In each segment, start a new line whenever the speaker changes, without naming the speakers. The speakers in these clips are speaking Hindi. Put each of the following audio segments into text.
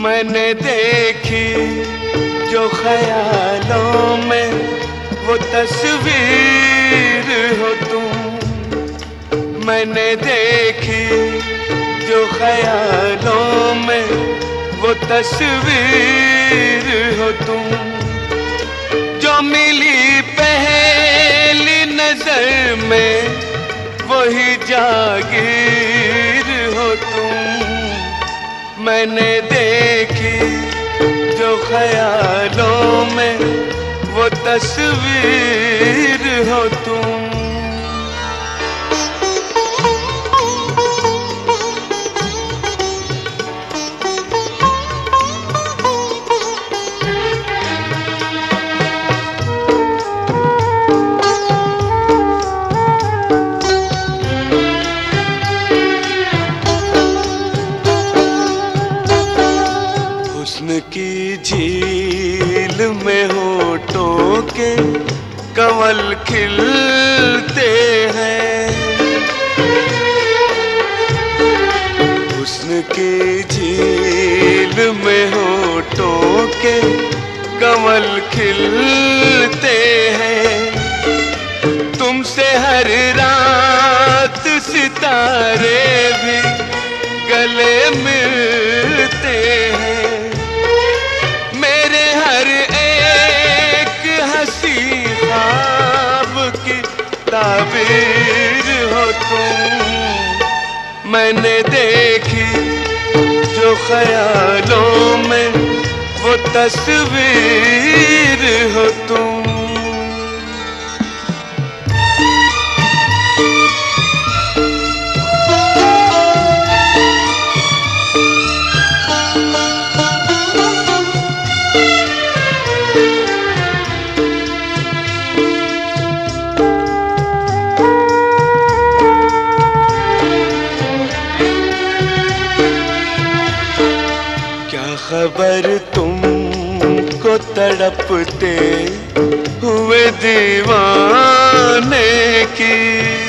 मैंने देखी जो ख्यालों में वो तस्वीर हो तुम। मैंने देखी जो ख्यालों में वो तस्वीर हो तुम। जो मिली पहली नजर में वही जागीर हो तुम। मैंने देखी जो ख्यालों में वो तस्वीर हो तुम। हुस्न की झील में होठों के कमल खिलते हैं। हुस्न की झील में होठों के कमल खिलते हैं। तुमसे हर रात सितारे भी गले मिलते हैं। ताबीर हो तुम। मैंने देखी जो ख्यालों में वो तस्वीर हो तुम। खबर तुमको तड़पते हुए दीवाने की।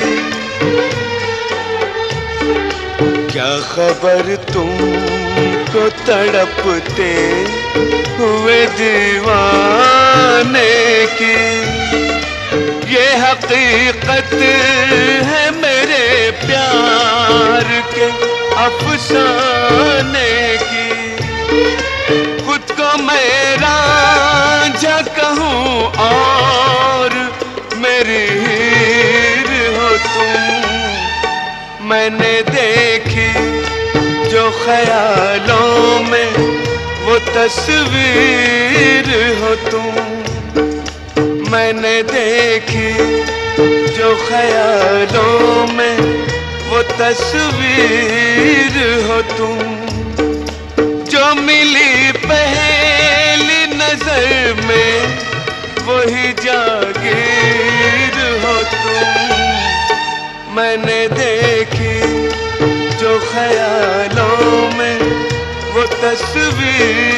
क्या खबर तुमको तड़पते हुए दीवाने की। ये हकीकत है मेरे प्यार के अफसाने की। खुद को मैं रांझा कहूँ और मेरी हीर हो तुम। मैंने देखी जो ख्यालों में वो तस्वीर हो तुम। मैंने देखी जो ख्यालों में वो तस्वीर हो तुम। जो मिली पहली नजर में वही जागीर हो तुम। मैंने देखी जो ख्यालों में वो तस्वीर